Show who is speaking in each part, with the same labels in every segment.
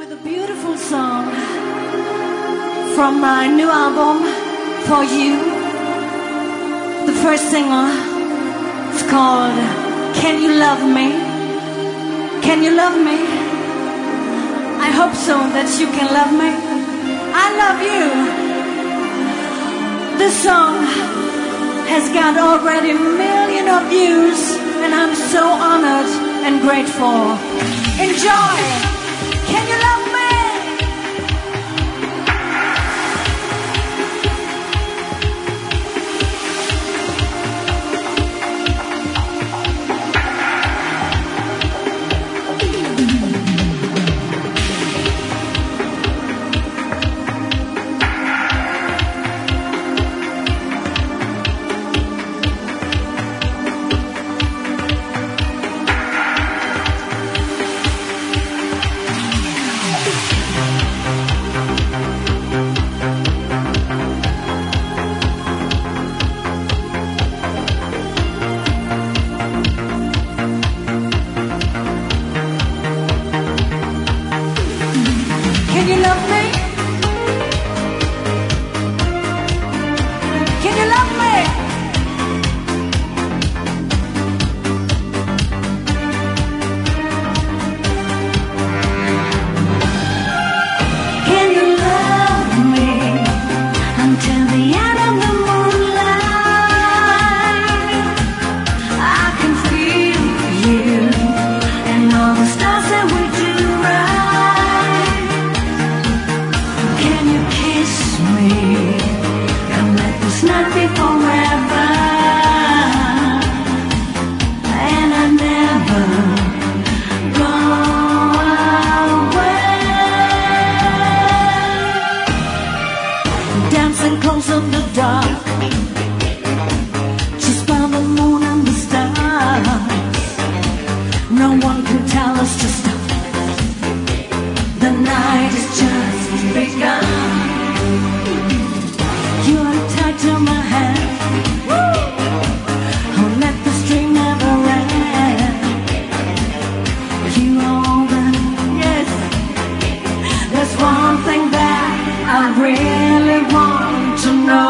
Speaker 1: with a beautiful song from my new album, For You. The first single is called Can You Love Me? Can you love me? I hope so that you can love me. I love you. This song has got already millions of views, and I'm so honored and grateful. Enjoy! Can you love me? Can you love me? Can you love me? Can you love me until the end of the moonlight? I can feel you and all the stars that we do right. Can you kiss me and let this night be forever? And I never go away. Dancing close in the dark, just by the moon and the stars. No one can tell us to stop. The night is just begun. You are tied to my hand. Oh, let the stream never end. You are all that, yes. There's one thing that I really want to know.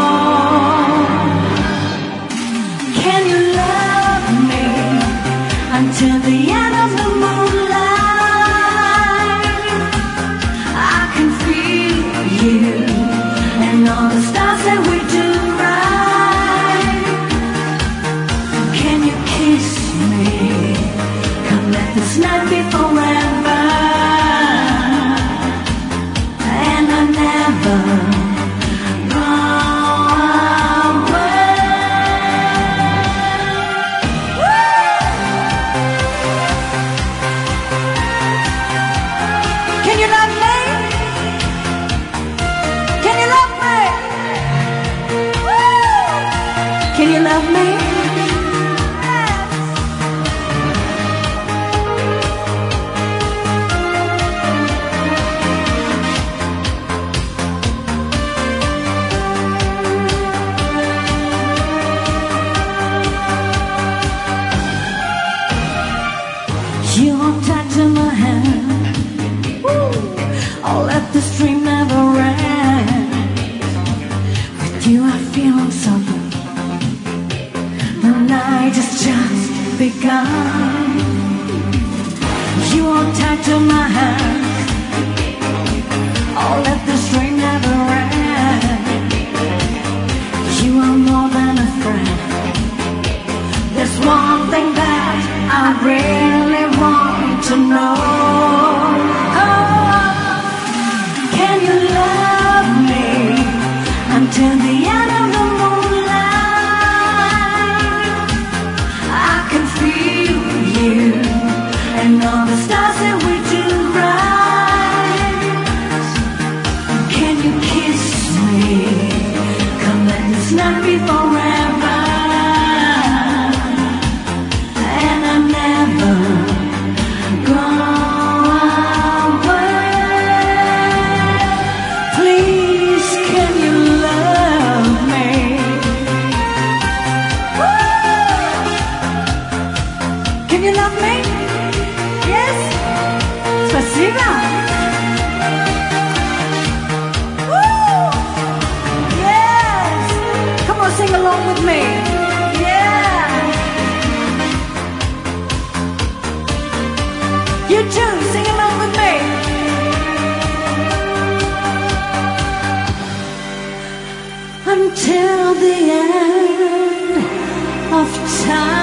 Speaker 1: Can you love me until the end of the moonlight? I can feel you and all the stars that we do right. Can you kiss me? Come let this night be forever. And I never go away. Can you love me? Can you love me? Can you love me? You are tied to my hand. I'll let the stream never end. With you I feel something. The night has just begun. You are tied to my hand. I'll let the stream never end. You are more than a friend. There's one thing that I really want to know. Can you love me until the end of the moonlight? I can feel you and all the stars that we do right. Can you kiss me? Come let this night be forever. And I never go away. Please, can you love me? Can you love me? Yes? Спасибо. till the end of time.